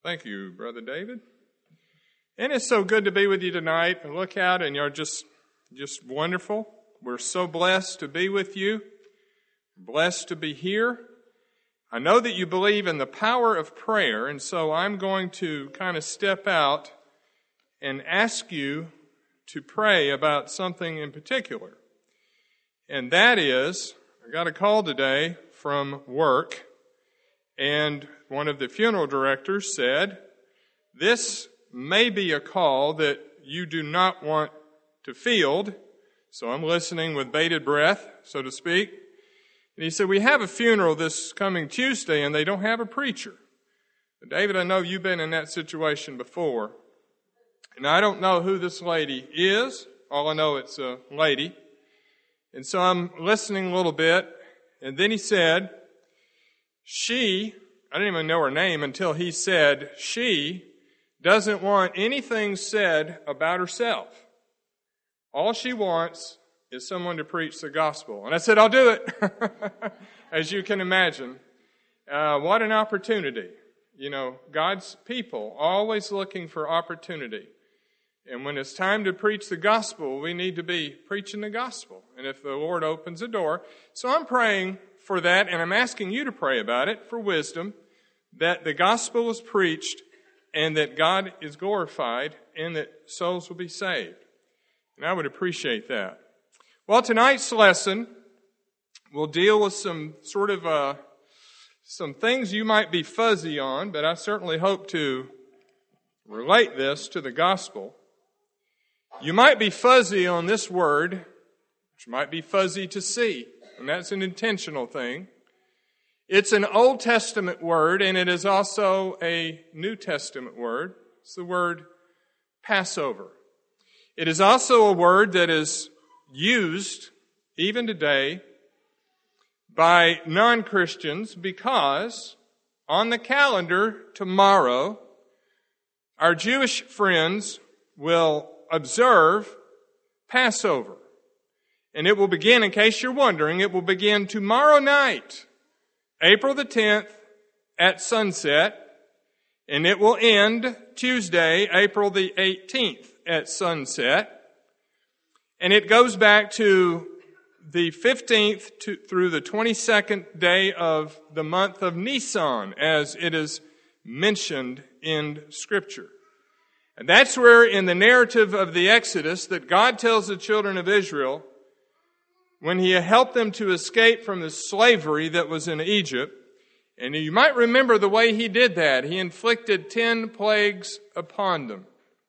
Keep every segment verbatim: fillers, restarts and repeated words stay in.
Thank you, Brother David. And it's so good to be with you tonight. I look out and you're just, just wonderful. We're so blessed to be with you, blessed to be here. I know that you believe in the power of prayer, and so I'm going to kind of step out and ask you to pray about something in particular. And that is, I got a call today from work, and one of the funeral directors said, this may be a call that you do not want to field, so I'm listening with bated breath, so to speak. And he said, we have a funeral this coming Tuesday, and they don't have a preacher. But David, I know you've been in that situation before, and I don't know who this lady is. All I know it's a lady. And so I'm listening a little bit, and then he said, she, I didn't even know her name until he said, she doesn't want anything said about herself. All she wants is someone to preach the gospel. And I said, I'll do it, as you can imagine. Uh, what an opportunity. You know, God's people always looking for opportunity. And when it's time to preach the gospel, we need to be preaching the gospel. And if the Lord opens a door. So I'm praying for that, and I'm asking you to pray about it for wisdom, that the gospel is preached and that God is glorified and that souls will be saved. And I would appreciate that. Well, tonight's lesson will deal with some sort of uh, some things you might be fuzzy on, but I certainly hope to relate this to the gospel. You might be fuzzy on this word, which might be fuzzy to see, and that's an intentional thing. It's an Old Testament word, and it is also a New Testament word. It's the word Passover. It is also a word that is used, even today, by non-Christians because on the calendar tomorrow, our Jewish friends will observe Passover. And it will begin, in case you're wondering, it will begin tomorrow night, April the tenth, at sunset, and it will end Tuesday, April the eighteenth, at sunset. And it goes back to the fifteenth to, through the twenty-second day of the month of Nisan, as it is mentioned in Scripture. And that's where in the narrative of the Exodus that God tells the children of Israel, when He helped them to escape from the slavery that was in Egypt, and you might remember the way He did that. He inflicted ten plagues upon them.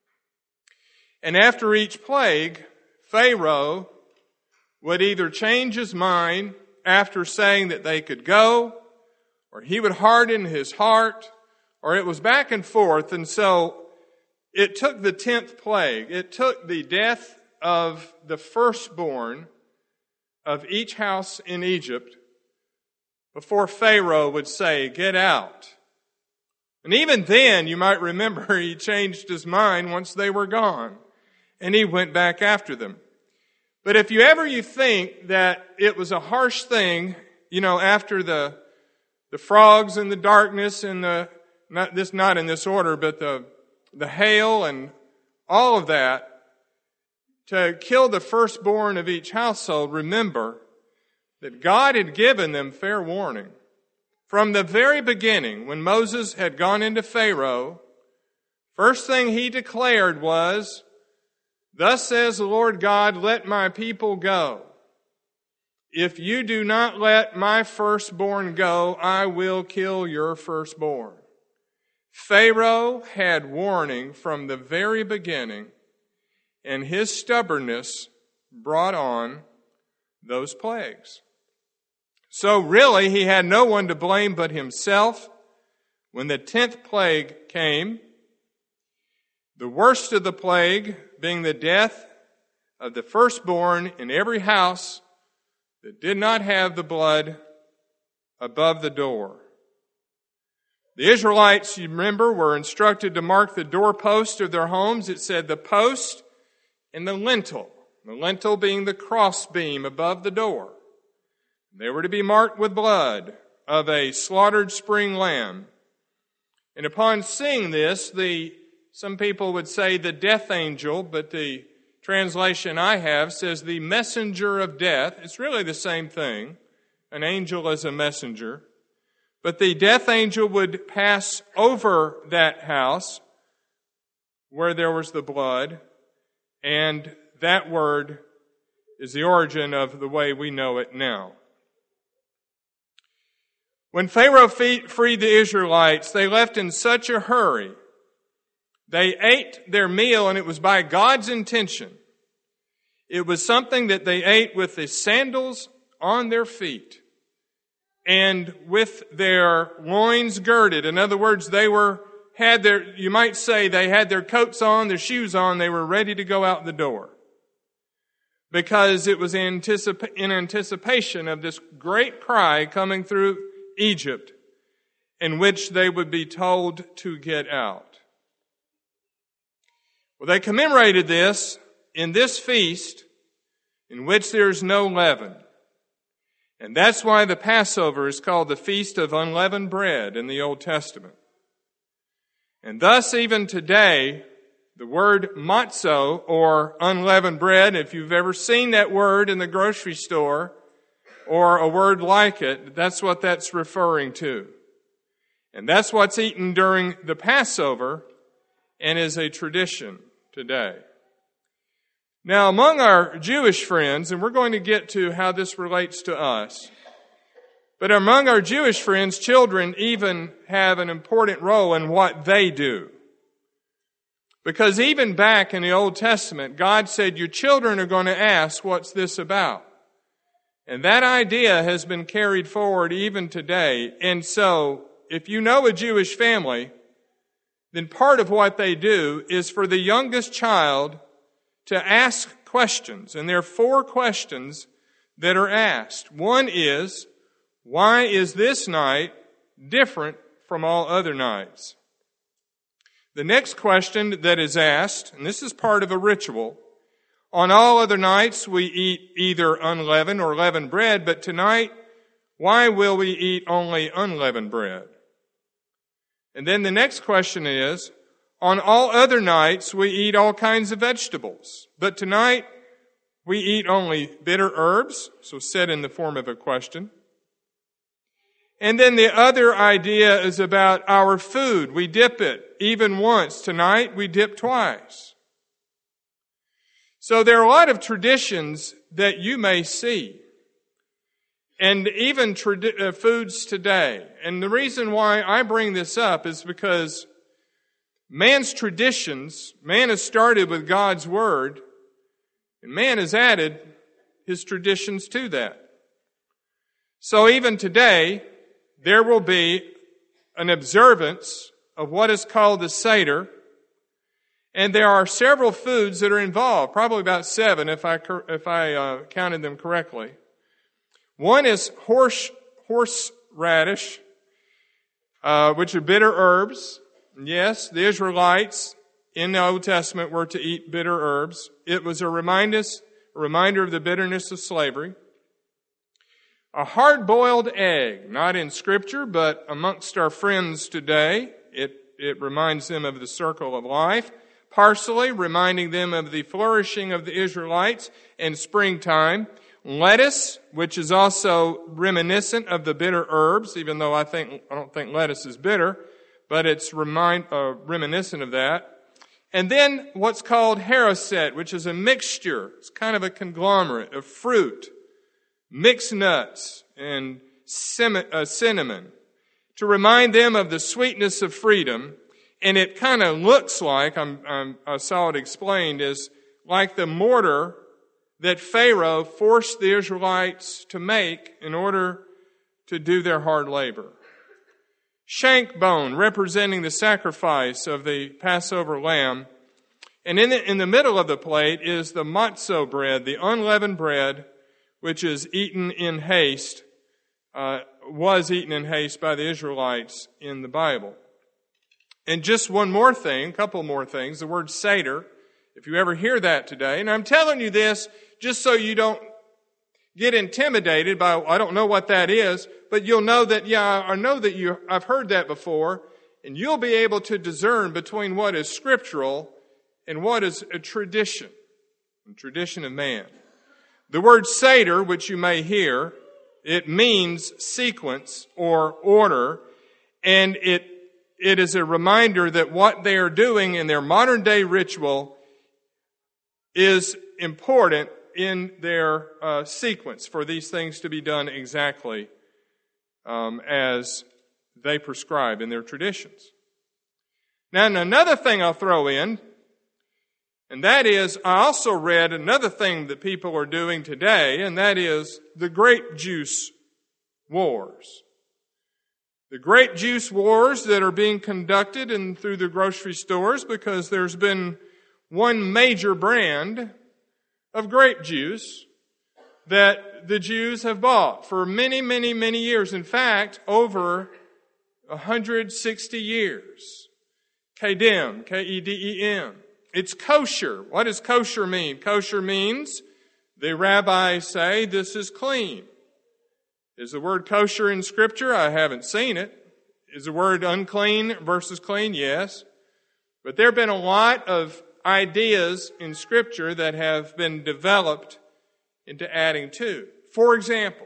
And after each plague, Pharaoh would either change his mind after saying that they could go, or he would harden his heart, or it was back and forth. And so it took the tenth plague. It took the death of the firstborn of each house in Egypt before Pharaoh would say, get out. And even then, you might remember, he changed his mind once they were gone, and he went back after them. But if you ever you think that it was a harsh thing, you know, after the the frogs and the darkness and the, not this not in this order, but the the hail and all of that, to kill the firstborn of each household, remember that God had given them fair warning. From the very beginning, when Moses had gone into Pharaoh, first thing he declared was, thus says the Lord God, let my people go. If you do not let my firstborn go, I will kill your firstborn. Pharaoh had warning from the very beginning, and his stubbornness brought on those plagues. So really, he had no one to blame but himself. When the tenth plague came, the worst of the plague being the death of the firstborn in every house that did not have the blood above the door. The Israelites, you remember, were instructed to mark the doorpost of their homes. It said the post and the lintel, the lintel being the crossbeam above the door. They were to be marked with blood of a slaughtered spring lamb. And upon seeing this, the some people would say the death angel, but the translation I have says the messenger of death. It's really the same thing. An angel is a messenger. But the death angel would pass over that house where there was the blood, and that word is the origin of the way we know it now. When Pharaoh freed the Israelites, they left in such a hurry. They ate their meal, and it was by God's intention. It was something that they ate with the sandals on their feet and with their loins girded. In other words, they were had their, you might say, they had their coats on, their shoes on, they were ready to go out the door. Because it was in anticipation of this great cry coming through Egypt, in which they would be told to get out. Well, they commemorated this in this feast in which there is no leaven. And that's why the Passover is called the Feast of Unleavened Bread in the Old Testament. And thus, even today, the word matzo, or unleavened bread, if you've ever seen that word in the grocery store, or a word like it, that's what that's referring to. And that's what's eaten during the Passover and is a tradition today. Now, among our Jewish friends, and we're going to get to how this relates to us, but among our Jewish friends, children even have an important role in what they do. Because even back in the Old Testament, God said, your children are going to ask, what's this about? And that idea has been carried forward even today. And so, if you know a Jewish family, then part of what they do is for the youngest child to ask questions. And there are four questions that are asked. One is, why is this night different from all other nights? The next question that is asked, and this is part of a ritual, on all other nights we eat either unleavened or leavened bread, but tonight, why will we eat only unleavened bread? And then the next question is, on all other nights we eat all kinds of vegetables, but tonight we eat only bitter herbs, so said in the form of a question. And then the other idea is about our food. We dip it even once. Tonight we dip twice. So there are a lot of traditions that you may see. And even tradi- uh, foods today. And the reason why I bring this up is because man's traditions, man has started with God's Word, and man has added his traditions to that. So even today, there will be an observance of what is called the Seder, and there are several foods that are involved, probably about seven if I if I uh, counted them correctly. One is horse horseradish, uh, which are bitter herbs. Yes, the Israelites in the Old Testament were to eat bitter herbs. It was a remind us, a reminder of the bitterness of slavery. A hard-boiled egg, not in Scripture, but amongst our friends today. It, it reminds them of the circle of life. Parsley, reminding them of the flourishing of the Israelites in springtime. Lettuce, which is also reminiscent of the bitter herbs, even though I think I don't think lettuce is bitter, but it's remind, uh, reminiscent of that. And then what's called haroset, which is a mixture. It's kind of a conglomerate of fruit, mixed nuts, and cinnamon, to remind them of the sweetness of freedom. And it kind of looks like, I'm, I'm, I saw it explained, is like the mortar that Pharaoh forced the Israelites to make in order to do their hard labor. Shank bone, representing the sacrifice of the Passover lamb. And in the, in the middle of the plate is the matzo bread, the unleavened bread, which is eaten in haste, uh, was eaten in haste by the Israelites in the Bible. And just one more thing, a couple more things, the word Seder, if you ever hear that today, and I'm telling you this just so you don't get intimidated by, I don't know what that is, but you'll know that, yeah, I know that you, I've heard that before, and you'll be able to discern between what is scriptural and what is a tradition, a tradition of man. The word Seder, which you may hear, it means sequence or order, and it it is a reminder that what they are doing in their modern day ritual is important in their uh, sequence for these things to be done exactly um, as they prescribe in their traditions. Now, another thing I'll throw in, and that is, I also read another thing that people are doing today, and that is the grape juice wars. The grape juice wars that are being conducted in through the grocery stores because there's been one major brand of grape juice that the Jews have bought for many, many, many years. In fact, over one hundred sixty years. Kedem, K E D E M. It's kosher. What does kosher mean? Kosher means, the rabbis say, this is clean. Is the word kosher in Scripture? I haven't seen it. Is the word unclean versus clean? Yes. But there have been a lot of ideas in Scripture that have been developed into adding to. For example,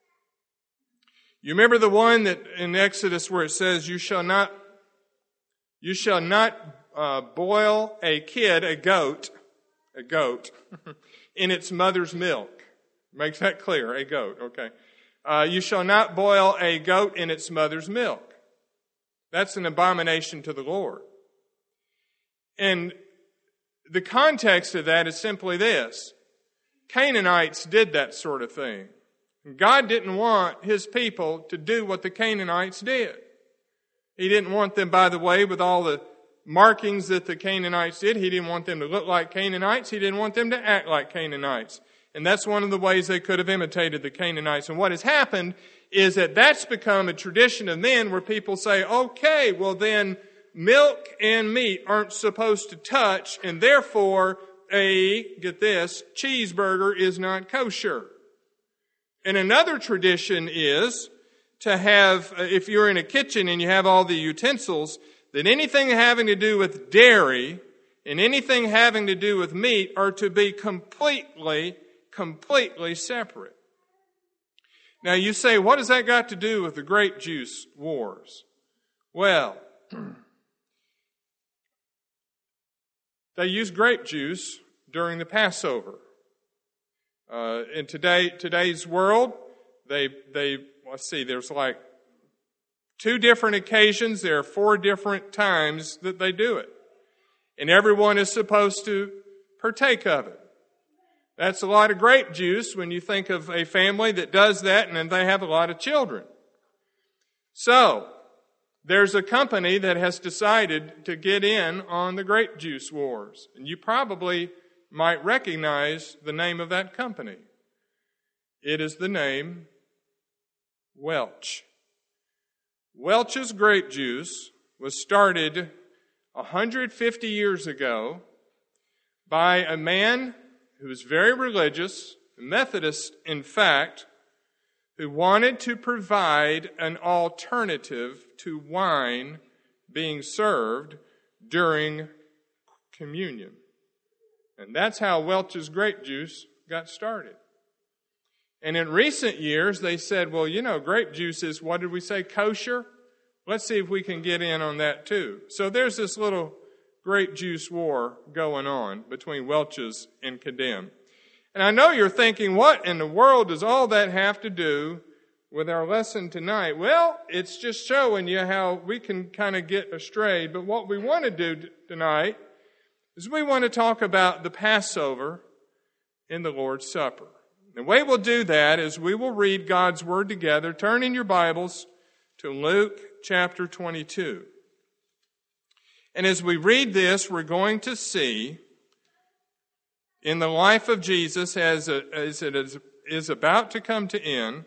you remember the one that in Exodus where it says, you shall not, you shall not uh, boil a kid, a goat, a goat, in its mother's milk. Makes that clear, a goat, okay. Uh, you shall not boil a goat in its mother's milk. That's an abomination to the Lord. And the context of that is simply this. Canaanites did that sort of thing. God didn't want His people to do what the Canaanites did. He didn't want them, by the way, with all the markings that the Canaanites did. He didn't want them to look like Canaanites. He didn't want them to act like Canaanites. And that's one of the ways they could have imitated the Canaanites. And what has happened is that that's become a tradition of men where people say, okay, well then milk and meat aren't supposed to touch, and therefore a, get this, cheeseburger is not kosher. And another tradition is to have, if you're in a kitchen and you have all the utensils, that anything having to do with dairy and anything having to do with meat are to be completely completely separate. Now you say, what has that got to do with the grape juice wars? Well, they use grape juice during the Passover. Uh, in today today's world, they they let's see, there's like two different occasions. There are four different times that they do it, and everyone is supposed to partake of it. That's a lot of grape juice when you think of a family that does that and then they have a lot of children. So, there's a company that has decided to get in on the grape juice wars. And you probably might recognize the name of that company. It is the name Welch. Welch's grape juice was started one hundred fifty years ago by a man who was very religious, a Methodist in fact, who wanted to provide an alternative to wine being served during communion. And that's how Welch's grape juice got started. And in recent years, they said, well, you know, grape juice is, what did we say, kosher? Let's see if we can get in on that too. So there's this little grape juice war going on between Welch's and Kedem. And I know you're thinking, what in the world does all that have to do with our lesson tonight? Well, it's just showing you how we can kind of get astray. But what we want to do tonight is we want to talk about the Passover in the Lord's Supper. The way we'll do that is we will read God's Word together. Turn in your Bibles to Luke chapter twenty-two. And as we read this, we're going to see in the life of Jesus as, a, as it is, is about to come to end,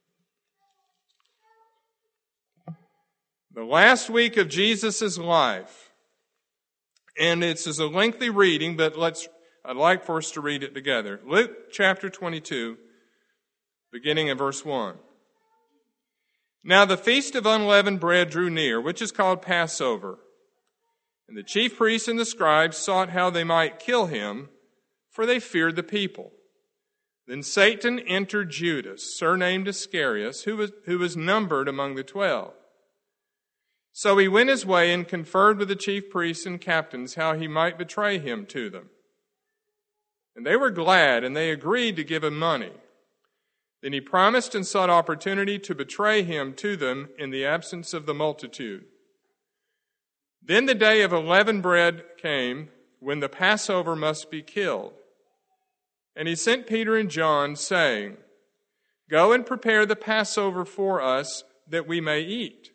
the last week of Jesus' life. And it's a lengthy reading, but let's I'd like for us to read it together. Luke chapter twenty-two, beginning in verse one. Now the feast of unleavened bread drew near, which is called Passover. And the chief priests and the scribes sought how they might kill him, for they feared the people. Then Satan entered Judas, surnamed Iscariot, who was, who was numbered among the twelve. So he went his way and conferred with the chief priests and captains how he might betray him to them. And they were glad, and they agreed to give him money. Then he promised and sought opportunity to betray him to them in the absence of the multitude. Then the day of unleavened bread came, when the Passover must be killed. And he sent Peter and John, saying, Go and prepare the Passover for us, that we may eat.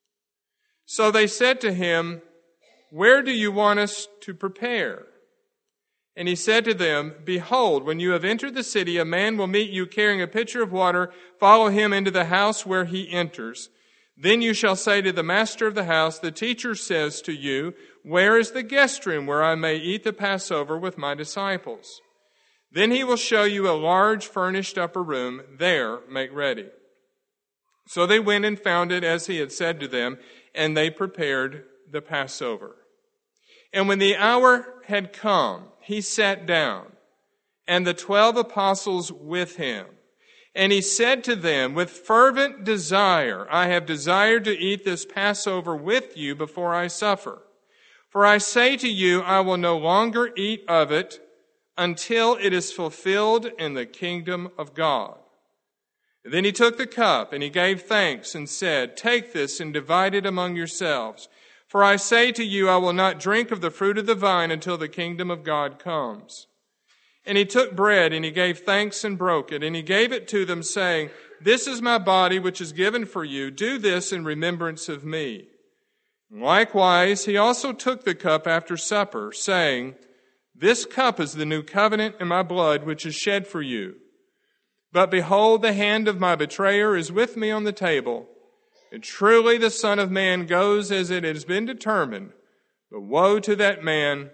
So they said to him, Where do you want us to prepare? And he said to them, Behold, when you have entered the city, a man will meet you carrying a pitcher of water. Follow him into the house where he enters. Then you shall say to the master of the house, The teacher says to you, Where is the guest room where I may eat the Passover with my disciples? Then he will show you a large furnished upper room. There make ready. So they went and found it as he had said to them, and they prepared the Passover. And when the hour had come, he sat down, and the twelve apostles with him. And he said to them, With fervent desire I have desired to eat this Passover with you before I suffer. For I say to you, I will no longer eat of it until it is fulfilled in the kingdom of God. And then he took the cup, and he gave thanks, and said, Take this and divide it among yourselves. For I say to you, I will not drink of the fruit of the vine until the kingdom of God comes. And he took bread, and he gave thanks and broke it, and he gave it to them, saying, This is my body which is given for you. Do this in remembrance of me. And likewise, he also took the cup after supper, saying, This cup is the new covenant in my blood, which is shed for you. But behold, the hand of my betrayer is with me on the table. And truly the Son of Man goes as it has been determined. But woe to that man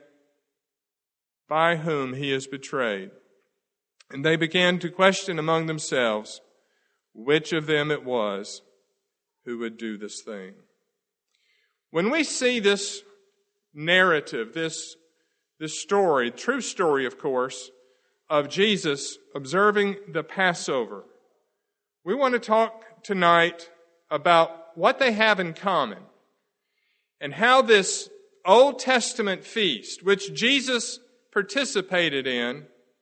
by whom he is betrayed. And they began to question among themselves which of them it was who would do this thing. When we see this narrative, this, this story, true story, of course, of Jesus observing the Passover, we want to talk tonight about what they have in common and how this Old Testament feast, which Jesus participated in,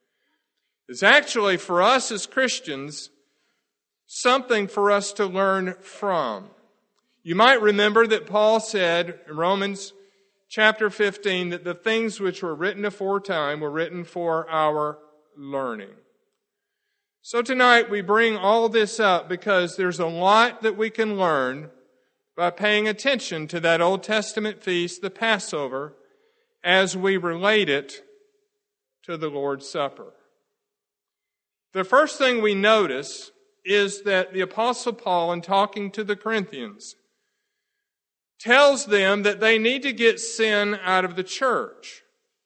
is actually for us as Christians something for us to learn from. You might remember that Paul said in Romans chapter fifteen that the things which were written aforetime were written for our learning. So tonight we bring all this up because there's a lot that we can learn by paying attention to that Old Testament feast, the Passover, as we relate it to the Lord's Supper. The first thing we notice is that the Apostle Paul, in talking to the Corinthians, tells them that they need to get sin out of the church.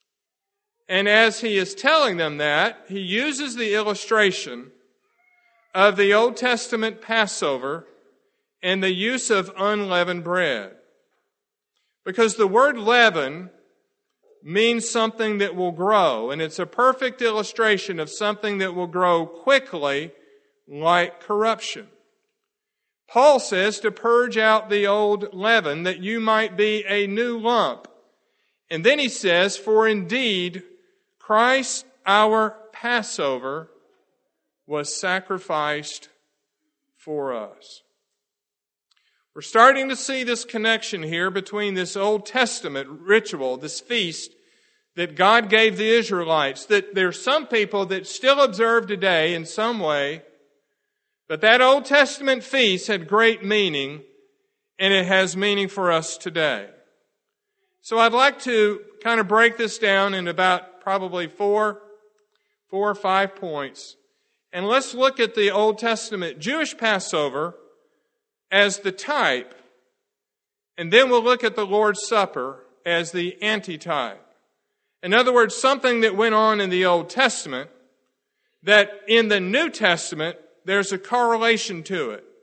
And as he is telling them that, he uses the illustration of the Old Testament Passover and the use of unleavened bread. Because the word leaven means something that will grow, and it's a perfect illustration of something that will grow quickly, like corruption. Paul says to purge out the old leaven that you might be a new lump. And then he says, For indeed, Christ, our Passover, was sacrificed for us. We're starting to see this connection here between this Old Testament ritual, this feast that God gave the Israelites, that there's some people that still observe today in some way, but that Old Testament feast had great meaning, and it has meaning for us today. So I'd like to kind of break this down in about probably four, four or five points. And let's look at the Old Testament Jewish Passover as the type, and then we'll look at the Lord's Supper as the antitype. In other words, something that went on in the Old Testament, that in the New Testament, there's a correlation to it.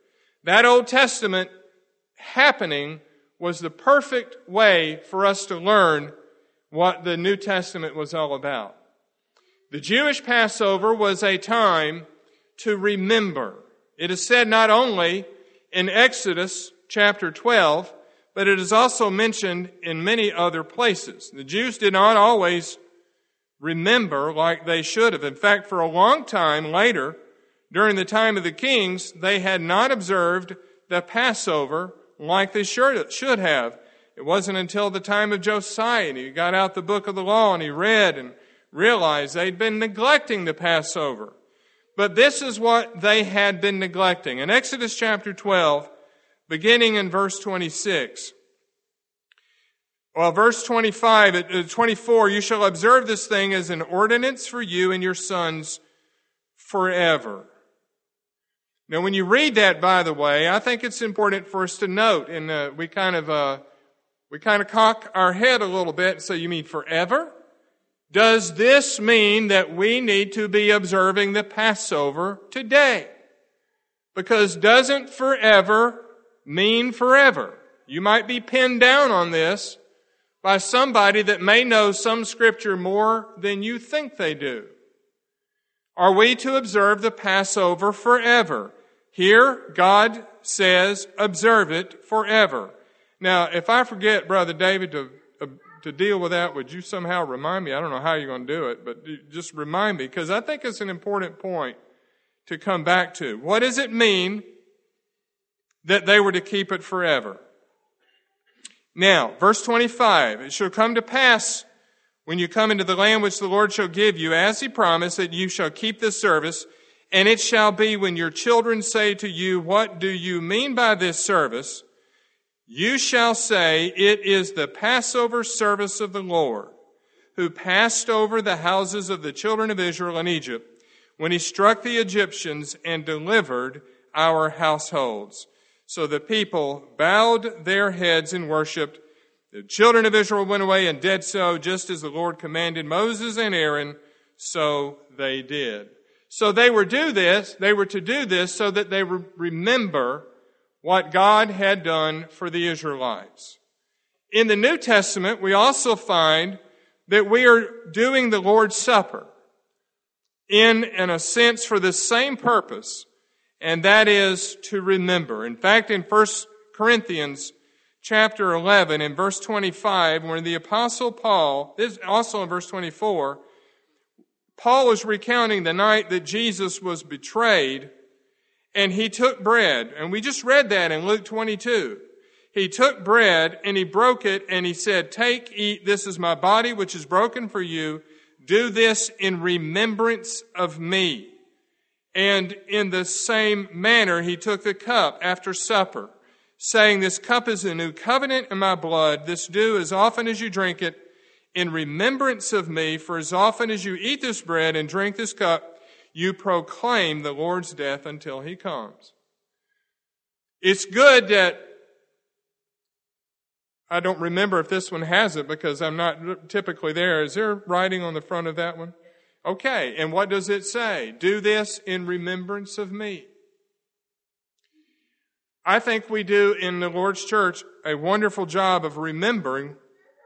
That Old Testament happening was the perfect way for us to learn what the New Testament was all about. The Jewish Passover was a time to remember. It is said not only in Exodus chapter twelve, but it is also mentioned in many other places. The Jews did not always remember like they should have. In fact, for a long time later, during the time of the kings, they had not observed the Passover like they should have. It wasn't until the time of Josiah, and he got out the book of the law and he read and realized they'd been neglecting the Passover. But this is what they had been neglecting. In Exodus chapter twelve, beginning in verse twenty-six, well, verse twenty-five, twenty-four, you shall observe this thing as an ordinance for you and your sons forever. Now, when you read that, by the way, I think it's important for us to note, and uh, we kind of uh, we kind of cock our head a little bit and say, you mean forever? Does this mean that we need to be observing the Passover today? Because doesn't forever mean forever? You might be pinned down on this by somebody that may know some scripture more than you think they do. Are we to observe the Passover forever? Here, God says, observe it forever. Now, if I forget, Brother David, to uh, to deal with that, would you somehow remind me? I don't know how you're going to do it, but just remind me, because I think it's an important point to come back to. What does it mean that they were to keep it forever? Now, verse twenty-five, it shall come to pass when you come into the land which the Lord shall give you, as he promised, that you shall keep this service, and it shall be when your children say to you, what do you mean by this service? You shall say, it is the Passover service of the Lord, who passed over the houses of the children of Israel in Egypt, when he struck the Egyptians and delivered our households. So the people bowed their heads and worshipped. The children of Israel went away and did so, just as the Lord commanded Moses and Aaron, so they did. So they were do this, they were to do this so that they would remember what God had done for the Israelites. In the New Testament, we also find that we are doing the Lord's Supper in, in a sense, for the same purpose, and that is to remember. In fact, in First Corinthians chapter eleven, in verse twenty-five, when the Apostle Paul, this also in verse twenty-four, Paul was recounting the night that Jesus was betrayed, and he took bread, and we just read that in Luke twenty-two. He took bread, and he broke it, and he said, take, eat, this is my body, which is broken for you. Do this in remembrance of me. And in the same manner, he took the cup after supper, saying, this cup is a new covenant in my blood. This do as often as you drink it in remembrance of me. For as often as you eat this bread and drink this cup, you proclaim the Lord's death until he comes. It's good that, I don't remember if this one has it because I'm not typically there. Is there writing on the front of that one? Okay, and what does it say? Do this in remembrance of me. I think we do in the Lord's church a wonderful job of remembering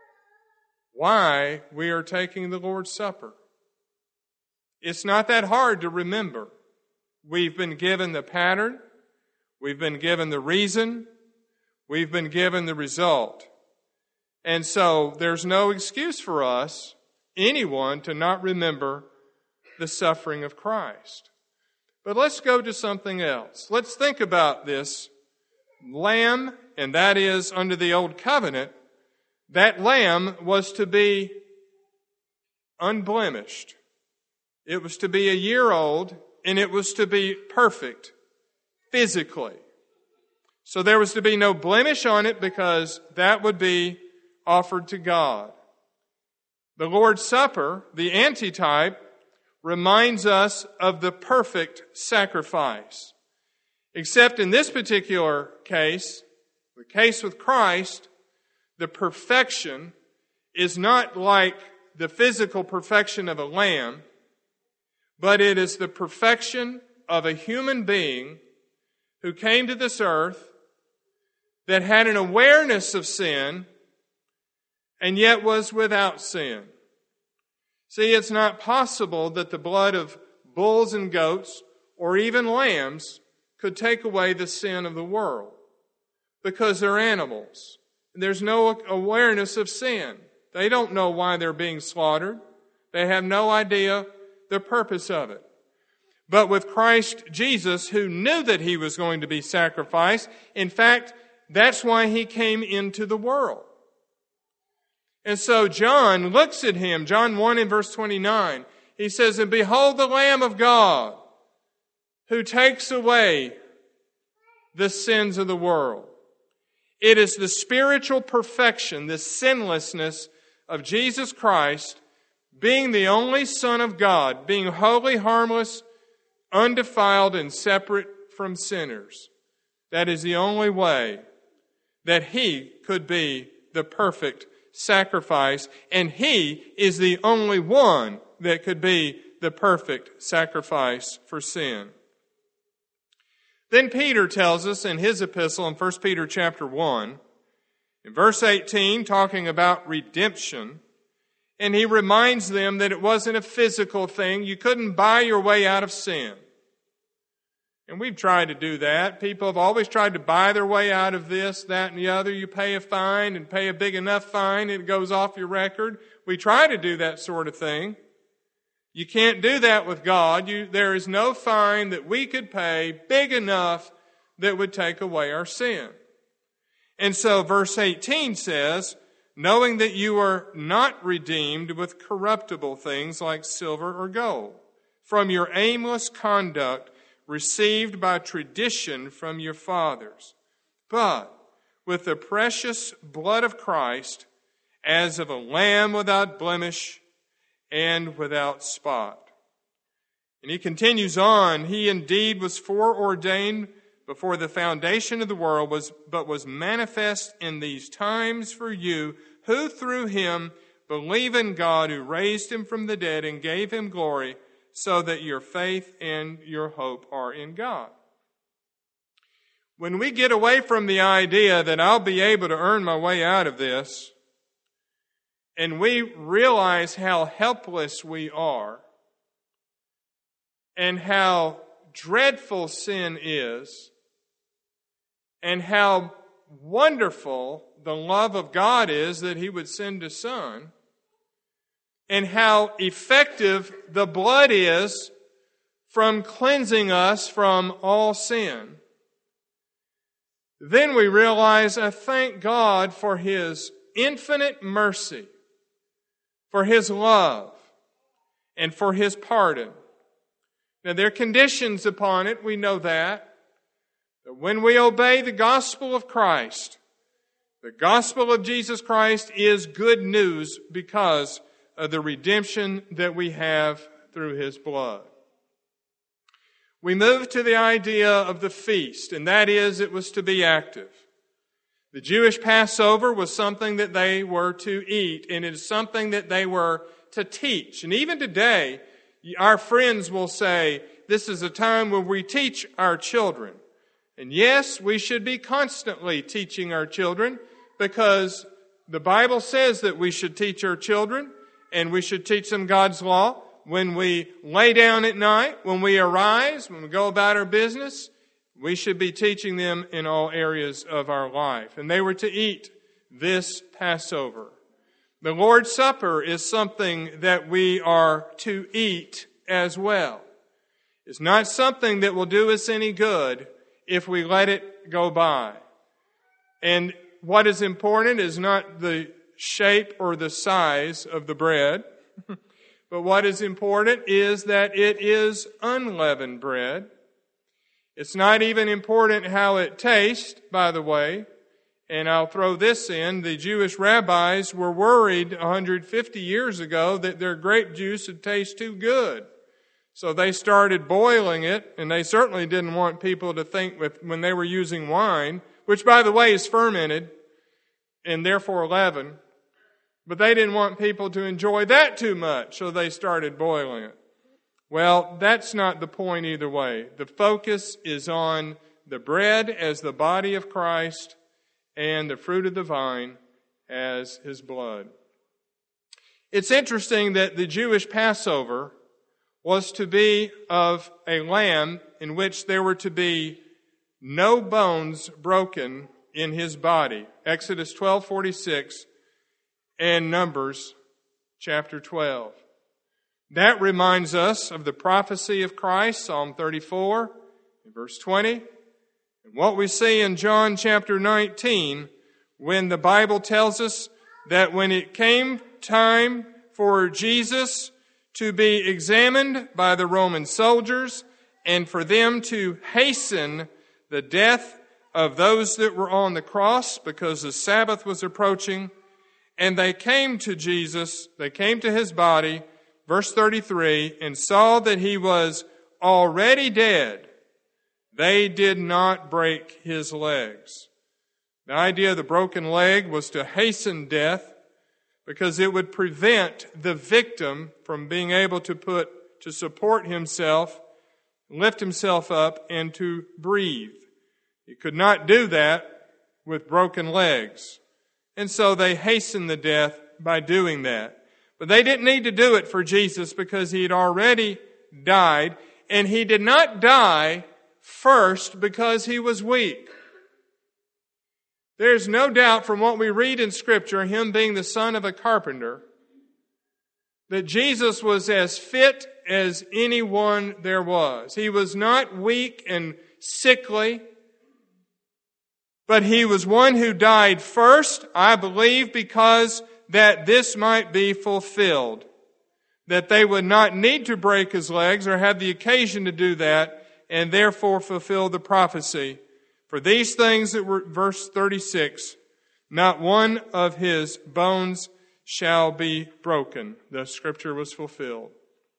why we are taking the Lord's Supper. It's not that hard to remember. We've been given the pattern. We've been given the reason. We've been given the result. And so there's no excuse for us, anyone, to not remember the suffering of Christ. But let's go to something else. Let's think about this lamb, and that is under the Old Covenant. That lamb was to be unblemished. It was to be a year old, and it was to be perfect physically. So there was to be no blemish on it because that would be offered to God. The Lord's Supper, the antitype, reminds us of the perfect sacrifice. Except in this particular case, the case with Christ, the perfection is not like the physical perfection of a lamb, but it is the perfection of a human being who came to this earth that had an awareness of sin and yet was without sin. See, it's not possible that the blood of bulls and goats or even lambs could take away the sin of the world because they're animals. There's no awareness of sin. They don't know why they're being slaughtered. They have no idea the purpose of it. But with Christ Jesus, who knew that he was going to be sacrificed, in fact, that's why he came into the world. And so John looks at him, John one in verse twenty-nine. He says, "And behold the Lamb of God, who takes away the sins of the world." It is the spiritual perfection, the sinlessness of Jesus Christ, being the only Son of God, being holy, harmless, undefiled, and separate from sinners. That is the only way that he could be the perfect sacrifice, and he is the only one that could be the perfect sacrifice for sin. Then Peter tells us in his epistle in First Peter chapter one, in verse eighteen, talking about redemption, and he reminds them that it wasn't a physical thing. You couldn't buy your way out of sin. And we've tried to do that. People have always tried to buy their way out of this, that, and the other. You pay a fine and pay a big enough fine, and it goes off your record. We try to do that sort of thing. You can't do that with God. You, there is no fine that we could pay big enough that would take away our sin. And so verse eighteen says, "Knowing that you are not redeemed with corruptible things like silver or gold, from your aimless conduct received by tradition from your fathers, but with the precious blood of Christ, as of a lamb without blemish and without spot." And he continues on, "He indeed was foreordained before the foundation of the world, was but was manifest in these times for you, who through him believe in God, who raised him from the dead and gave him glory, so that your faith and your hope are in God." When we get away from the idea that I'll be able to earn my way out of this, and we realize how helpless we are, and how dreadful sin is, and how wonderful the love of God is that he would send his Son, and how effective the blood is from cleansing us from all sin, then we realize, I thank God for his infinite mercy, for his love, and for his pardon. Now, there are conditions upon it, we know that. But when we obey the gospel of Christ, the gospel of Jesus Christ is good news because of the redemption that we have through his blood. We move to the idea of the feast, and that is, it was to be active. The Jewish Passover was something that they were to eat, and it is something that they were to teach. And even today, our friends will say, this is a time where we teach our children. And yes, we should be constantly teaching our children, because the Bible says that we should teach our children, and we should teach them God's law. When we lay down at night, when we arise, when we go about our business, we should be teaching them in all areas of our life. And they were to eat this Passover. The Lord's Supper is something that we are to eat as well. It's not something that will do us any good if we let it go by. And what is important is not the shape or the size of the bread, but what is important is that it is unleavened bread. It's not even important how it tastes, by the way. And I'll throw this in. The Jewish rabbis were worried one hundred fifty years ago that their grape juice would taste too good. So they started boiling it, and they certainly didn't want people to think with, when they were using wine, which, by the way, is fermented and therefore leavened. But they didn't want people to enjoy that too much, so they started boiling it. Well, that's not the point either way. The focus is on the bread as the body of Christ and the fruit of the vine as his blood. It's interesting that the Jewish Passover was to be of a lamb in which there were to be no bones broken in his body. Exodus twelve forty-six and Numbers chapter twelve. That reminds us of the prophecy of Christ, Psalm thirty-four, verse twenty, and what we see in John chapter nineteen, when the Bible tells us that when it came time for Jesus to be examined by the Roman soldiers and for them to hasten the death of those that were on the cross because the Sabbath was approaching, and they came to Jesus, they came to his body, verse thirty-three, and saw that he was already dead, they did not break his legs. The idea of the broken leg was to hasten death because it would prevent the victim from being able to put, to support himself, lift himself up, and to breathe. He could not do that with broken legs. And so they hastened the death by doing that. But they didn't need to do it for Jesus because he had already died. And he did not die first because he was weak. There's no doubt from what we read in Scripture, him being the son of a carpenter, that Jesus was as fit as anyone there was. He was not weak and sickly, but he was one who died first, I believe, because that this might be fulfilled. That they would not need to break his legs or have the occasion to do that, and therefore fulfill the prophecy. For these things that were, verse thirty-six, not one of his bones shall be broken. The scripture was fulfilled.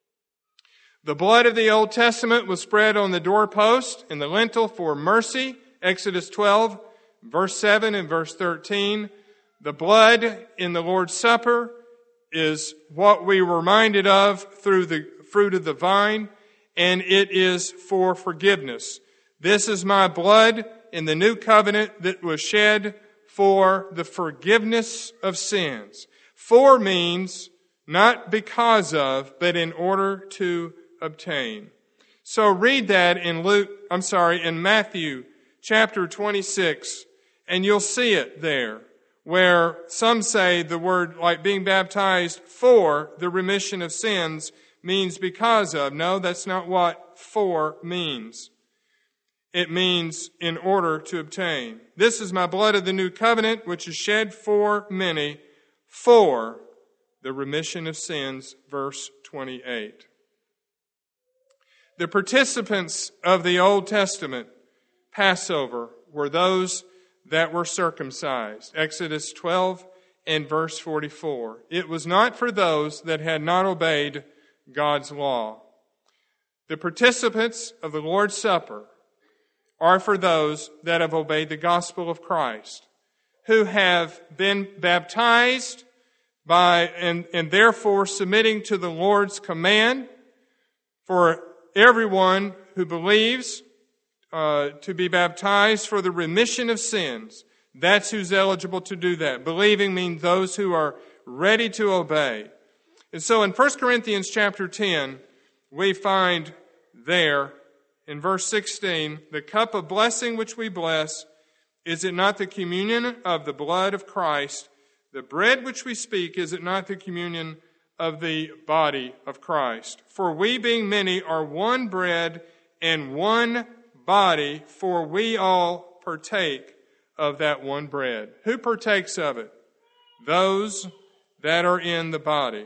The blood of the Old Testament was spread on the doorpost and the lintel for mercy. Exodus twelve, verse seven and verse thirteen. The blood in the Lord's Supper is what we were reminded of through the fruit of the vine, and it is for forgiveness. This is my blood in the new covenant that was shed for the forgiveness of sins. For means not because of, but in order to obtain. So read that in Luke, I'm sorry, in Matthew chapter twenty-six, and you'll see it there, where some say the word like being baptized for the remission of sins means because of. No, that's not what for means. It means in order to obtain. This is my blood of the new covenant, which is shed for many for the remission of sins, verse twenty-eight. The participants of the Old Testament Passover were those that were circumcised. Exodus twelve and verse forty-four. It was not for those that had not obeyed God's law. The participants of the Lord's Supper are for those that have obeyed the gospel of Christ, who have been baptized by and, and therefore submitting to the Lord's command for everyone who believes uh, to be baptized for the remission of sins. That's who's eligible to do that. Believing means those who are ready to obey. And so in First Corinthians chapter ten, we find there in verse sixteen, the cup of blessing which we bless, is it not the communion of the blood of Christ? The bread which we speak, is it not the communion of the body of Christ? For we being many are one bread and one body, for we all partake of that one bread. Who partakes of it? Those that are in the body.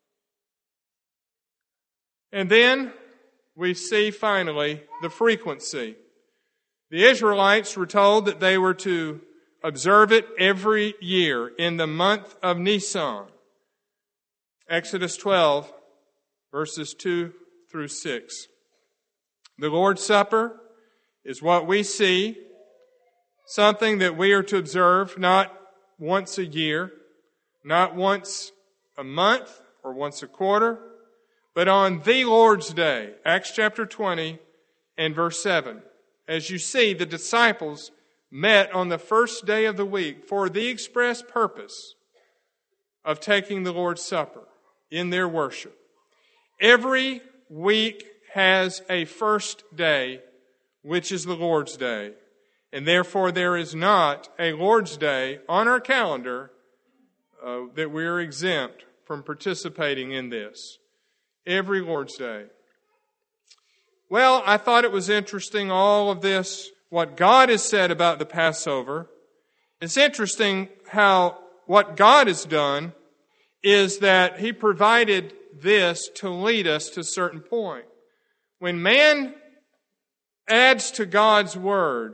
And then we see finally the frequency. The Israelites were told that they were to observe it every year in the month of Nisan. Exodus twelve, verses two through six. The Lord's Supper is what we see, something that we are to observe not once a year, not once a month or once a quarter, but on the Lord's Day, Acts chapter twenty and verse seven. as you see, the disciples met on the first day of the week for the express purpose of taking the Lord's Supper in their worship. Every week has a first day, which is the Lord's Day. And therefore there is not a Lord's Day on our calendar uh, that we are exempt from participating in this. Every Lord's Day. Well, I thought it was interesting, all of this, what God has said about the Passover. It's interesting how what God has done is that He provided this to lead us to a certain point. When man adds to God's Word,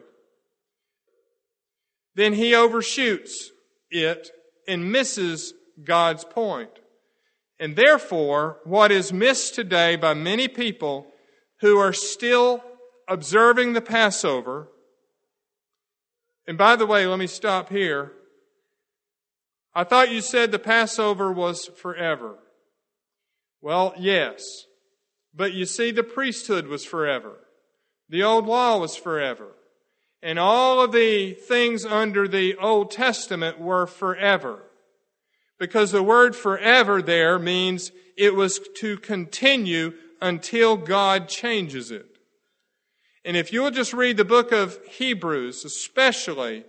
then he overshoots it and misses God's point. And therefore, what is missed today by many people who are still observing the Passover, and by the way, let me stop here. I thought you said the Passover was forever. Well, yes. But you see, the priesthood was forever. The old law was forever. And all of the things under the Old Testament were forever. Because the word forever there means it was to continue until God changes it. And if you'll just read the book of Hebrews, especially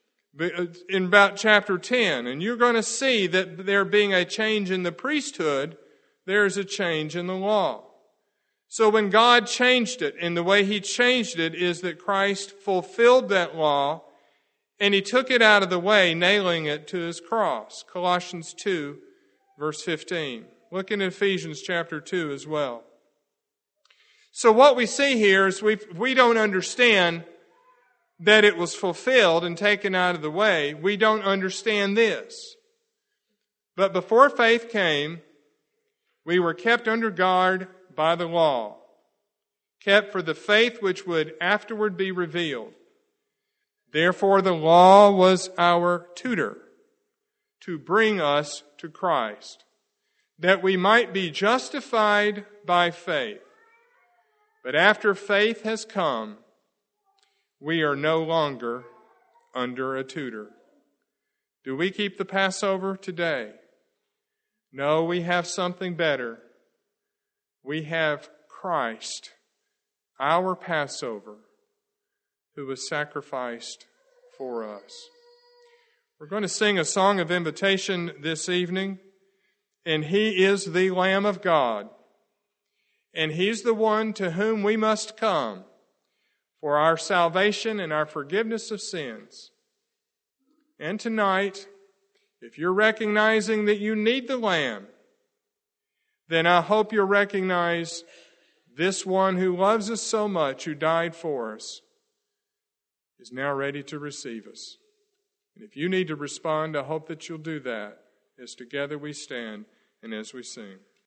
in about chapter ten, and you're going to see that there being a change in the priesthood, there is a change in the law. So when God changed it, and the way He changed it is that Christ fulfilled that law, and He took it out of the way, nailing it to His cross. Colossians two, verse fifteen. Look in Ephesians chapter two as well. So what we see here is we we don't understand that it was fulfilled and taken out of the way. We don't understand this. But before faith came, we were kept under guard by the law, kept for the faith which would afterward be revealed. Therefore the law was our tutor to bring us to Christ, that we might be justified by faith. But after faith has come, we are no longer under a tutor. Do we keep the Passover today? No, we have something better. We have Christ, our Passover, who was sacrificed for us. We're going to sing a song of invitation this evening, and He is the Lamb of God, and He's the one to whom we must come for our salvation and our forgiveness of sins. And tonight, if you're recognizing that you need the Lamb, then I hope you'll recognize this one who loves us so much, who died for us, is now ready to receive us. And if you need to respond, I hope that you'll do that as together we stand and as we sing.